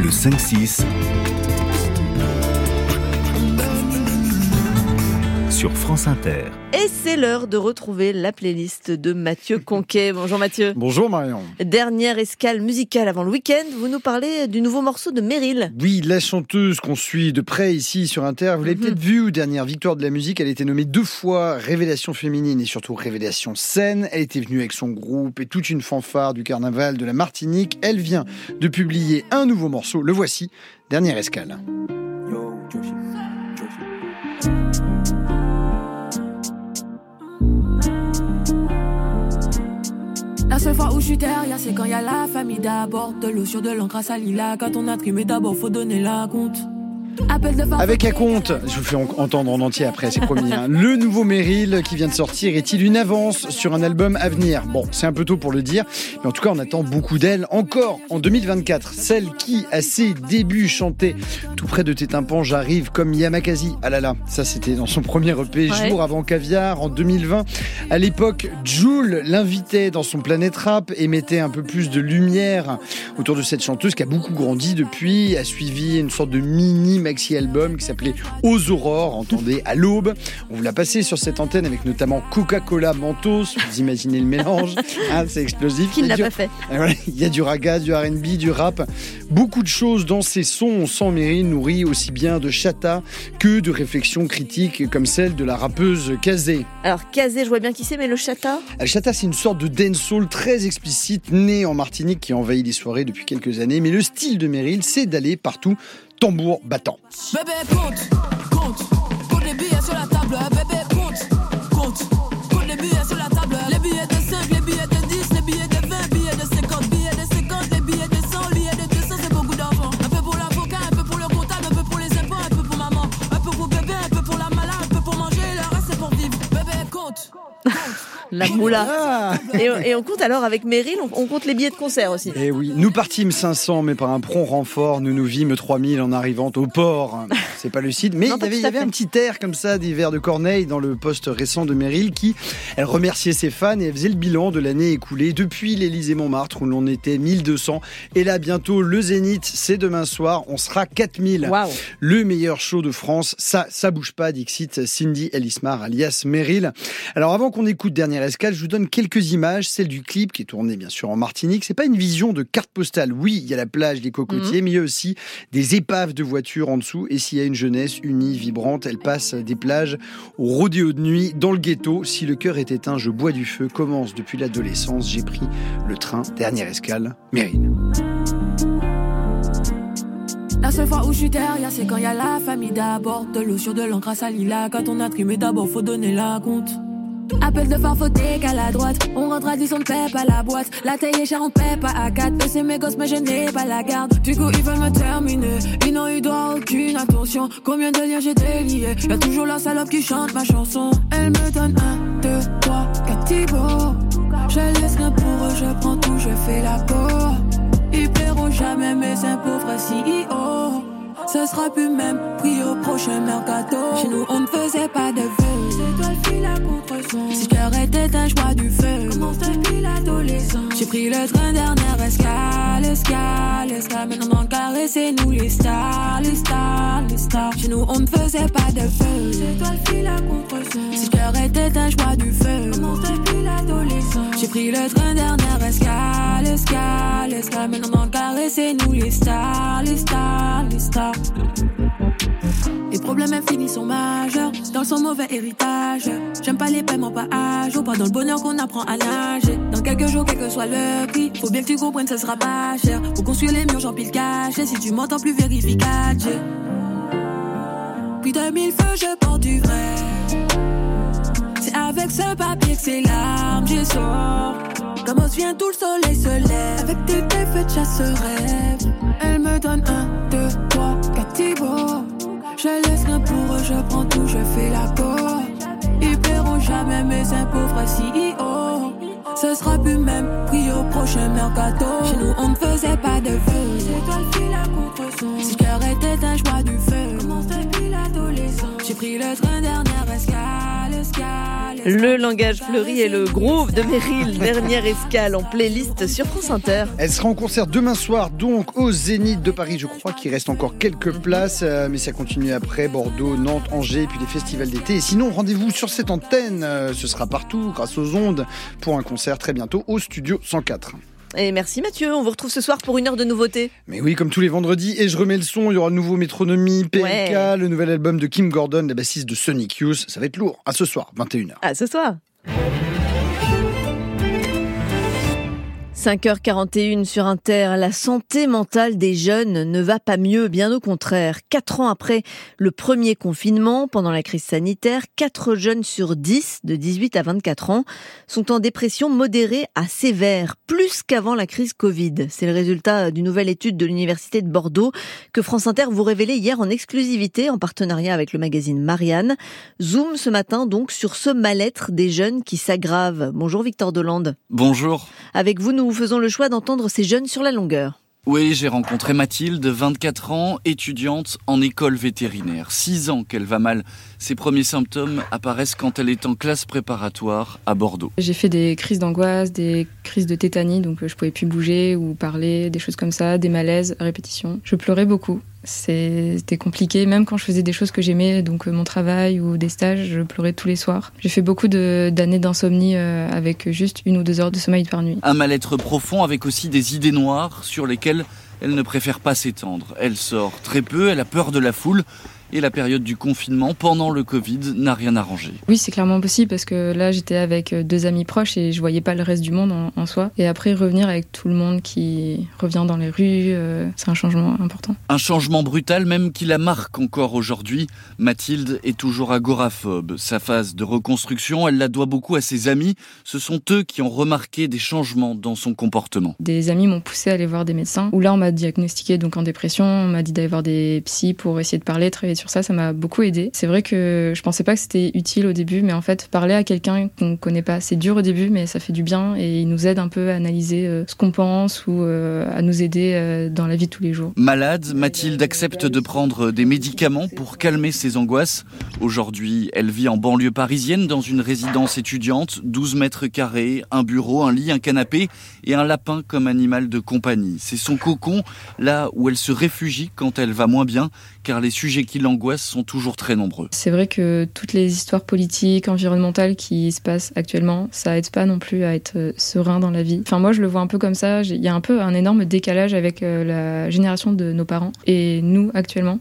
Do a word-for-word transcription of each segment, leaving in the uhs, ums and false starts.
Le cinq six sur France Inter. Et c'est l'heure de retrouver la playlist de Mathieu Conquet. Bonjour Mathieu. Bonjour Marion. Dernière escale musicale avant le week-end, vous nous parlez du nouveau morceau de Meryl. Oui, la chanteuse qu'on suit de près ici sur Inter. Vous l'avez mm-hmm. peut-être vue, dernière victoire de la musique. Elle a été nommée deux fois révélation féminine et surtout révélation scène. Elle était venue avec son groupe et toute une fanfare du carnaval de la Martinique. Elle vient de publier un nouveau morceau. Le voici, Dernière escale. La seule fois où je suis derrière, c'est quand y a la famille d'abord. De l'eau sur de l'encre à salir. Quand on a trimé d'abord, faut donner la compte. Avec un compte, je vous fais entendre en entier après, c'est promis. Hein. Le nouveau Meryl qui vient de sortir est-il une avance sur un album à venir ? Bon, c'est un peu tôt pour le dire, mais en tout cas, on attend beaucoup d'elle encore en deux mille vingt-quatre. Celle qui, à ses débuts, chantait tout près de tes tympans, j'arrive comme Yamakasi. Ah là là, ça c'était dans son premier E P, ouais. Jour avant Caviar, en deux mille vingt. À l'époque, Jul l'invitait dans son Planète Rap et mettait un peu plus de lumière autour de cette chanteuse qui a beaucoup grandi depuis, a suivi une sorte de mini maxi-album qui s'appelait Aux Aurores, entendez, à l'aube. On vous l'a passé sur cette antenne avec notamment Coca-Cola Mentos, vous imaginez le mélange, hein, c'est explosif. Qui ne l'a du... pas fait ? Voilà, il y a du raga, du R and B, du rap, beaucoup de choses dans ces sons. On sent Meryl nourrie aussi bien de chata que de réflexions critiques comme celle de la rappeuse Kazé. Alors Kazé, je vois bien qui c'est, mais le chata ? Le chata, c'est une sorte de dancehall très explicite, né en Martinique, qui envahit les soirées depuis quelques années. Mais le style de Meryl, c'est d'aller partout tambour battant. Bébé, compte, compte, compte les billets sur la table. Bébé, compte, compte, compte les billets sur la table. Les billets de cinq, les billets de dix, les billets de vingt, billets de cinquante, billets de cinquante, les billets de cent, billets de deux cents, c'est beaucoup d'argent. Un peu pour l'avocat, un peu pour le comptable, un peu pour les impôts, un peu pour maman, un peu pour bébé, un peu pour la malade, un peu pour manger, le reste c'est pour vivre. Bébé, compte, compte. La moula. Ah. Et, et on compte alors avec Meryl, on, on compte les billets de concert aussi. Eh oui, nous partîmes cinq cents, mais par un prompt renfort, nous nous vîmes trois mille en arrivant au port. C'est pas lucide, mais non, il y avait, il y avait un petit air comme ça, des vers de Corneille dans le post récent de Meryl qui, elle remerciait ses fans et elle faisait le bilan de l'année écoulée depuis l'Élysée-Montmartre où l'on était mille deux cents. Et là, bientôt, le Zénith, c'est demain soir, on sera quatre mille. Wow. Le meilleur show de France, ça, ça bouge pas, dixit Cindy Ellismar, alias Meryl. Alors avant qu'on écoute Dernière escale, je vous donne quelques images, celle du clip qui est tourné bien sûr en Martinique. C'est pas une vision de carte postale. Oui, il y a la plage, les cocotiers, mmh. mais il y a aussi des épaves de voitures en dessous. Et s'il y a une jeunesse unie, vibrante, elle passe des plages au rodéo de nuit, dans le ghetto. Si le cœur est éteint, je bois du feu. Commence depuis l'adolescence, j'ai pris le train. Dernière escale, Meryl. La seule fois où je suis derrière, c'est quand il y a la famille d'abord. De l'eau sur de l'encre à salir. Quand on a trimé d'abord, faut donner la compte. Appel de farfauté qu'à la droite. On rentre à dix, on pèpe à la boîte. La taille est chère, on pèpe à quatre. C'est mes gosses, mais je n'ai pas la garde. Du coup, ils veulent me terminer. Ils n'ont eu droit aucune attention. Combien de liens j'ai déliés. Y'a toujours la salope qui chante ma chanson. Elle me donne un, deux, trois, quatre Thibaut. Je laisse rien pour eux, je prends tout, je fais la peau. Ils paieront jamais mes impôts, vrai C E O. Ce sera plus même prix au prochain mercato. Chez nous, on ne faisait pas de vœux. C'est toi le fil à contre-son. Si le cœur était un choix du feu. Commence depuis l'adolescence. J'ai pris le train, dernière escale, escale, escale. Maintenant dans le carré, c'est nous les stars, les stars, les stars. Chez nous, on ne faisait pas de feu. C'est toi le fil à contre-son. Si le cœur était un choix du feu. Commence depuis l'adolescence. J'ai pris le train, dernière escale, escale, escale. Maintenant dans le carré, c'est nous les stars, les stars, les stars. Les problèmes infinis sont majeurs dans son mauvais héritage. J'aime pas les paiements pas à jour, pas dans le bonheur qu'on apprend à nager. Dans quelques jours, quel que soit le prix, faut bien que tu comprennes, ça sera pas cher. Faut construire les murs, j'empile cash. Et si tu m'entends plus, vérifie quatre G. Puis de mille feux, je porte du vrai. C'est avec ce papier que ces larmes j'y sors. Comme on se vient, tout le soleil se lève. Avec tes défaites, chasse rêve. Elle me donne un, deux, trois, quatre Thibaut. Je laisse rien pour eux, je prends tout, je fais la peau. Ils paieront jamais mes impôts, vrai C E O. Ce sera plus même prix au prochain mercato. Chez nous, on ne faisait pas de vœux. C'est toi le fil à contre-son. Si le cœur était un choix du feu. Commence depuis l'adolescence. J'ai pris le train, dernière escale, escale. Le langage fleuri et le groove de Meryl, dernière escale en playlist sur France Inter. Elle sera en concert demain soir, donc au Zénith de Paris. Je crois qu'il reste encore quelques places, euh, mais ça continue après Bordeaux, Nantes, Angers, puis les festivals d'été. Et sinon, rendez-vous sur cette antenne. Euh, ce sera partout, grâce aux ondes, pour un concert très bientôt au Studio cent quatre. Et merci Mathieu, on vous retrouve ce soir pour une heure de nouveautés. Mais oui, comme tous les vendredis, et je remets le son, il y aura le nouveau Métronomie, P L K, ouais. Le nouvel album de Kim Gordon, la bassiste de Sonic Youth. Ça va être lourd. À ce soir, vingt et une heures. À ce soir. cinq heures quarante et une sur Inter, la santé mentale des jeunes ne va pas mieux, bien au contraire. Quatre ans après le premier confinement, pendant la crise sanitaire, quatre jeunes sur dix de dix-huit à vingt-quatre ans sont en dépression modérée à sévère, plus qu'avant la crise Covid. C'est le résultat d'une nouvelle étude de l'Université de Bordeaux que France Inter vous révélait hier en exclusivité en partenariat avec le magazine Marianne. Zoom ce matin donc sur ce mal-être des jeunes qui s'aggrave. Bonjour Victor Delande. Bonjour. Avec vous, nous faisons le choix d'entendre ces jeunes sur la longueur. Oui, j'ai rencontré Mathilde, vingt-quatre ans, étudiante en école vétérinaire. Six ans qu'elle va mal. Ses premiers symptômes apparaissent quand elle est en classe préparatoire à Bordeaux. J'ai fait des crises d'angoisse, des crises de tétanie, donc je pouvais plus bouger ou parler, des choses comme ça, des malaises à répétition. Je pleurais beaucoup. C'était compliqué, même quand je faisais des choses que j'aimais, donc mon travail ou des stages, je pleurais tous les soirs. J'ai fait beaucoup de, d'années d'insomnie euh, avec juste une ou deux heures de sommeil par nuit. Un mal-être profond avec aussi des idées noires sur lesquelles elle ne préfère pas s'étendre. Elle sort très peu, elle a peur de la foule. Et la période du confinement pendant le Covid n'a rien arrangé. Oui, c'est clairement possible parce que là, j'étais avec deux amis proches et je voyais pas le reste du monde en, en soi. Et après, revenir avec tout le monde qui revient dans les rues, euh, c'est un changement important. Un changement brutal même qui la marque encore aujourd'hui. Mathilde est toujours agoraphobe. Sa phase de reconstruction, elle la doit beaucoup à ses amis. Ce sont eux qui ont remarqué des changements dans son comportement. Des amis m'ont poussé à aller voir des médecins. Où là, on m'a diagnostiqué donc en dépression. On m'a dit d'aller voir des psys pour essayer de parler, travailler sur ça, ça m'a beaucoup aidé. C'est vrai que je pensais pas que c'était utile au début, mais en fait, parler à quelqu'un qu'on connaît pas, c'est dur au début, mais ça fait du bien et il nous aide un peu à analyser euh, ce qu'on pense ou euh, à nous aider euh, dans la vie de tous les jours. Malade, Mathilde accepte de prendre des médicaments pour calmer ses angoisses. Aujourd'hui, elle vit en banlieue parisienne dans une résidence étudiante, douze mètres carrés, un bureau, un lit, un canapé et un lapin comme animal de compagnie. C'est son cocon, là où elle se réfugie quand elle va moins bien, car les sujets qui l'angoissent sont toujours très nombreux. C'est vrai que toutes les histoires politiques, environnementales qui se passent actuellement, ça aide pas non plus à être serein dans la vie. Enfin, moi, je le vois un peu comme ça. Il y a un peu un énorme décalage avec la génération de nos parents et nous actuellement.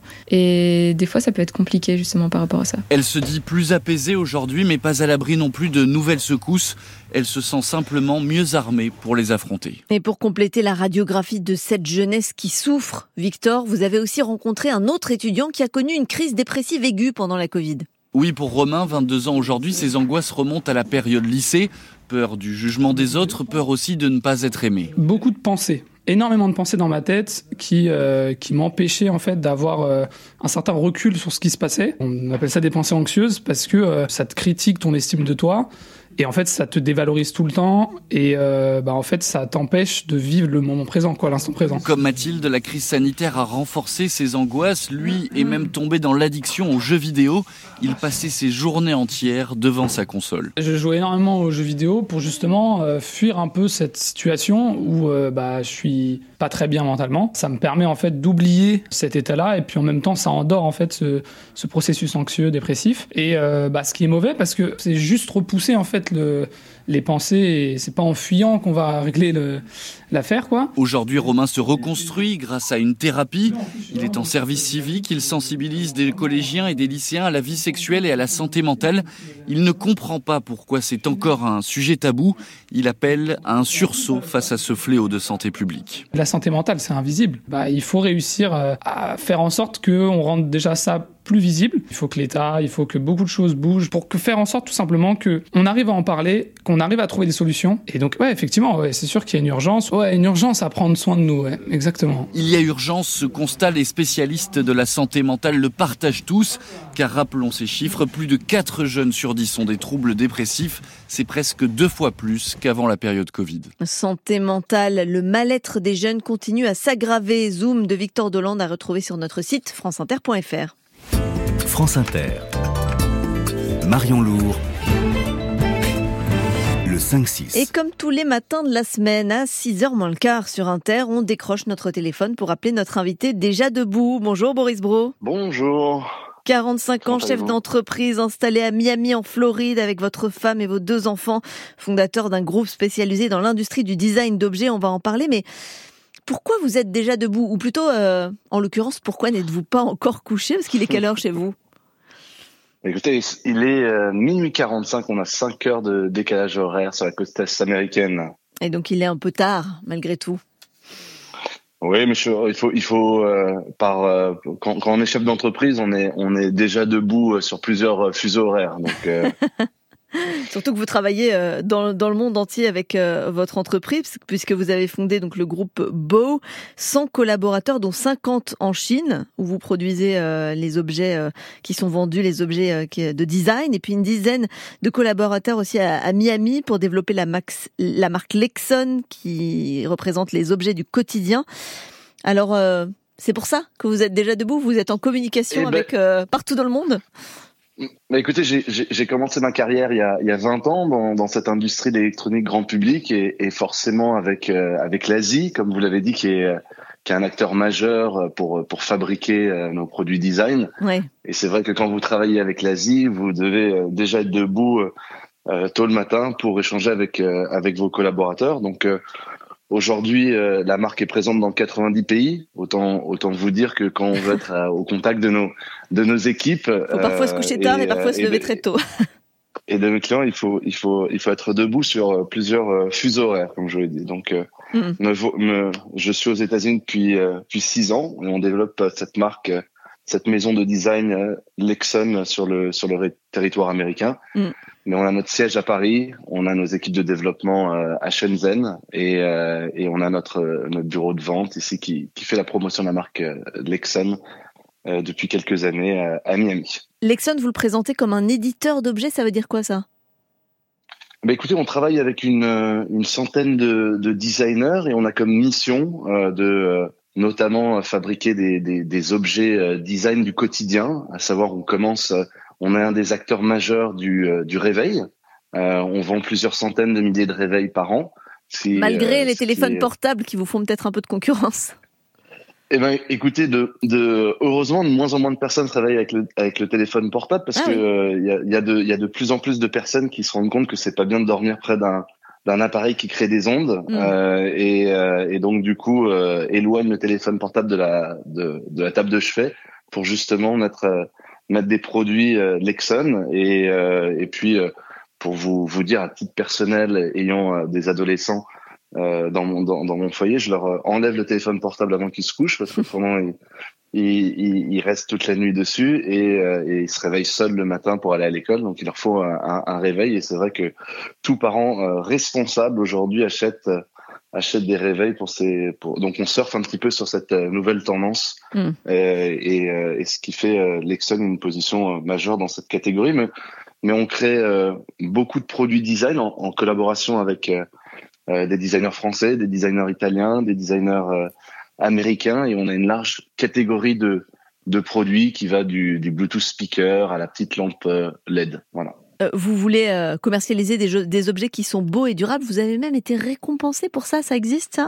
Et des fois, ça peut être compliqué justement par rapport à ça. Elle se dit plus apaisée aujourd'hui, mais pas à l'abri non plus de nouvelles secousses. Elle se sent simplement mieux armée pour les affronter. Et pour compléter la radiographie de cette jeunesse qui souffre, Victor, vous avez aussi rencontré un autre étudiant qui a connu une crise dépressive aiguë pendant la Covid. Oui, pour Romain, vingt-deux ans aujourd'hui, ses angoisses remontent à la période lycée. Peur du jugement des autres, peur aussi de ne pas être aimé. Beaucoup de pensées. Énormément de pensées dans ma tête qui euh, qui m'empêchaient en fait d'avoir euh, un certain recul sur ce qui se passait. On appelle ça des pensées anxieuses parce que euh, ça te critique ton estime de toi. Et en fait, ça te dévalorise tout le temps et euh, bah en fait, ça t'empêche de vivre le moment présent, quoi, l'instant présent. Comme Mathilde, la crise sanitaire a renforcé ses angoisses. Lui est même tombé dans l'addiction aux jeux vidéo. Il passait ses journées entières devant sa console. Je jouais énormément aux jeux vidéo pour justement euh, fuir un peu cette situation où euh, bah je suis pas très bien mentalement. Ça me permet en fait d'oublier cet état-là et puis en même temps, ça endort en fait ce, ce processus anxieux, dépressif. Et euh, bah ce qui est mauvais parce que c'est juste repousser en fait Le, les pensées et c'est pas en fuyant qu'on va régler le, l'affaire, quoi. Aujourd'hui, Romain se reconstruit grâce à une thérapie. Il est en service civique, il sensibilise des collégiens et des lycéens à la vie sexuelle et à la santé mentale. Il ne comprend pas pourquoi c'est encore un sujet tabou. Il appelle à un sursaut face à ce fléau de santé publique. La santé mentale, c'est invisible. Bah, il faut réussir à faire en sorte qu'on rende déjà ça plus visible. Il faut que l'État, il faut que beaucoup de choses bougent pour que faire en sorte tout simplement qu'on arrive à en parler, qu'on arrive à trouver des solutions. Et donc, ouais, effectivement, ouais, c'est sûr qu'il y a une urgence. Ouais, une urgence à prendre soin de nous, ouais, exactement. Il y a urgence, ce constat, les spécialistes de la santé mentale le partagent tous, car rappelons ces chiffres, plus de quatre jeunes sur dix ont des troubles dépressifs. C'est presque deux fois plus qu'avant la période Covid. Santé mentale, le mal-être des jeunes continue à s'aggraver. Zoom de Victor Delande à retrouver sur notre site franceinter point f r. France Inter. Marion Lourd. le cinq six. Et comme tous les matins de la semaine, à six heures moins le quart sur Inter, on décroche notre téléphone pour appeler notre invité déjà debout. Bonjour Boris Brault. Bonjour. quarante-cinq ans, chef d'entreprise installé à Miami en Floride avec votre femme et vos deux enfants, fondateur d'un groupe spécialisé dans l'industrie du design d'objets, on va en parler, mais pourquoi vous êtes déjà debout ? Ou plutôt, euh, en l'occurrence, pourquoi n'êtes-vous pas encore couché ? Parce qu'il est quelle heure chez vous ? Écoutez, il est euh, minuit quarante-cinq, on a cinq heures de décalage horaire sur la côte est américaine. Et donc il est un peu tard, malgré tout. Oui, mais je, il faut, il faut euh, par euh, quand, quand on est chef d'entreprise, on est, on est déjà debout sur plusieurs fuseaux horaires. Donc, euh... Surtout que vous travaillez dans, dans le monde entier avec euh, votre entreprise, puisque vous avez fondé donc le groupe Bow, cent collaborateurs, dont cinquante en Chine, où vous produisez euh, les objets euh, qui sont vendus, les objets euh, qui, de design, et puis une dizaine de collaborateurs aussi à, à Miami pour développer la, max, la marque Lexon, qui représente les objets du quotidien. Alors, euh, c'est pour ça que vous êtes déjà debout, vous êtes en communication eh ben... avec euh, partout dans le monde ? Bah écoutez, j'ai, j'ai, j'ai commencé ma carrière il y a, il y a vingt ans dans, dans cette industrie d'électronique grand public et, et forcément avec euh, avec l'Asie, comme vous l'avez dit, qui est qui est un acteur majeur pour pour fabriquer euh, nos produits design. Ouais. Et c'est vrai que quand vous travaillez avec l'Asie, vous devez euh, déjà être debout euh, tôt le matin pour échanger avec euh, avec vos collaborateurs. Donc euh, Aujourd'hui, euh, la marque est présente dans quatre-vingt-dix pays. Autant, autant vous dire que quand on veut être euh, au contact de nos, de nos équipes, il faut parfois euh, se coucher tard et, et parfois euh, se lever de, très tôt. Et de nos clients, il faut, il faut, il faut être debout sur plusieurs euh, fuseaux horaires, comme je l'ai dit. Donc, euh, mm. me, me, je suis aux États-Unis depuis, euh, depuis six ans et on développe cette marque, cette maison de design euh, Lexon sur le, sur le territoire américain. Mm. Mais on a notre siège à Paris, on a nos équipes de développement euh, à Shenzhen et, euh, et on a notre, notre bureau de vente ici qui, qui fait la promotion de la marque euh, Lexon euh, depuis quelques années euh, à Miami. Lexon, vous le présentez comme un éditeur d'objets, ça veut dire quoi ça ? Bah écoutez, on travaille avec une, une centaine de, de designers et on a comme mission euh, de euh, notamment fabriquer des, des, des objets euh, design du quotidien, à savoir on commence... Euh, On est un des acteurs majeurs du, euh, du réveil. Euh, on vend plusieurs centaines de milliers de réveils par an. C'est, Malgré euh, les téléphones est... portables qui vous font peut-être un peu de concurrence. Eh ben, écoutez, de, de, heureusement, de moins en moins de personnes travaillent avec le, avec le téléphone portable parce ah, que il oui. euh, y, a, y, a de, y a de plus en plus de personnes qui se rendent compte que c'est pas bien de dormir près d'un, d'un appareil qui crée des ondes mmh. euh, et, euh, et donc du coup euh, éloigne le téléphone portable de la, de, de la table de chevet pour justement mettre euh, mettre des produits euh, Lexon et euh, et puis euh, pour vous vous dire à titre personnel, ayant euh, des adolescents euh, dans mon dans, dans mon foyer, je leur euh, enlève le téléphone portable avant qu'ils se couchent parce que autrement ils, ils ils restent toute la nuit dessus et, euh, et ils se réveillent seuls le matin pour aller à l'école, donc il leur faut un, un, un réveil et c'est vrai que tout parent euh, responsable aujourd'hui achète euh, achète des réveils pour ces pour donc on surfe un petit peu sur cette euh, nouvelle tendance mm. euh, et, euh, et ce qui fait euh, Lexon une position euh, majeure dans cette catégorie mais mais on crée euh, beaucoup de produits design en, en collaboration avec euh, euh, des designers français, des designers italiens, des designers euh, américains et on a une large catégorie de de produits qui va du du Bluetooth speaker à la petite lampe euh, L E D. Voilà. Vous voulez euh, commercialiser des, jeux, des objets qui sont beaux et durables. Vous avez même été récompensé pour ça. Ça existe, ça ?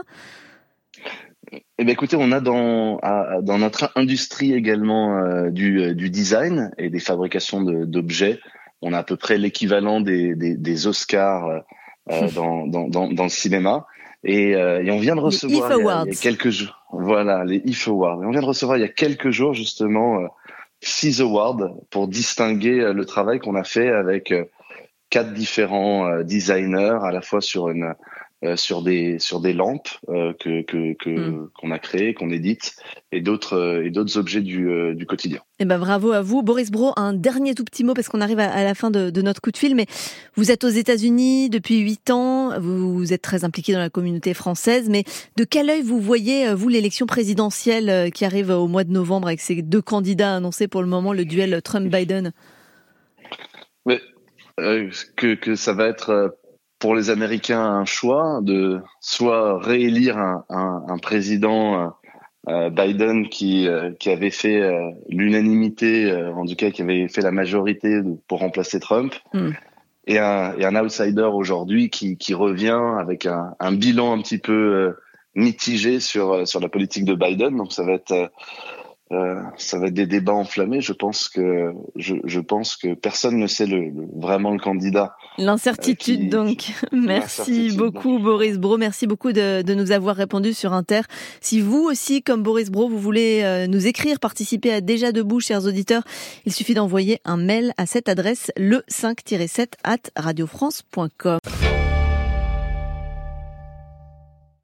Eh bien, écoutez, on a dans, à, dans notre industrie également euh, du, du design et des fabrications de, d'objets. On a à peu près l'équivalent des, des, des Oscars euh, dans, dans, dans, dans le cinéma. Et, euh, et on vient de recevoir il y, a, il y a quelques jours. Voilà, les I F Awards. Et on vient de recevoir il y a quelques jours justement. Euh, six awards pour distinguer le travail qu'on a fait avec quatre différents designers à la fois sur une euh, sur des sur des lampes euh, que que que mm. qu'on a créées, qu'on édite et d'autres euh, et d'autres objets du euh, du quotidien. Eh ben bravo à vous, Boris Brault. Un dernier tout petit mot parce qu'on arrive à, à la fin de, de notre coup de fil. Mais vous êtes aux États-Unis depuis huit ans. Vous, vous êtes très impliqué dans la communauté française. Mais de quel œil vous voyez vous l'élection présidentielle qui arrive au mois de novembre avec ces deux candidats annoncés pour le moment, le duel Trump-Biden? Mais euh, que que ça va être pour les Américains un choix de soit réélire un, un, un président euh, Biden qui euh, qui avait fait euh, l'unanimité, euh, en tout cas qui avait fait la majorité pour remplacer Trump, mm. et un, et un outsider aujourd'hui qui, qui revient avec un, un bilan un petit peu euh, mitigé sur sur la politique de Biden. Donc ça va être euh, euh, ça va être des débats enflammés. Je pense que je, je pense que personne ne sait le, le, vraiment le candidat. L'incertitude euh, qui, donc. Qui, merci l'incertitude, beaucoup donc. Boris Brault. Merci beaucoup de, de nous avoir répondu sur Inter. Si vous aussi, comme Boris Brault, vous voulez euh, nous écrire, participer à Déjà Debout, chers auditeurs, il suffit d'envoyer un mail à cette adresse le cinq tiret sept arobase radio france point com.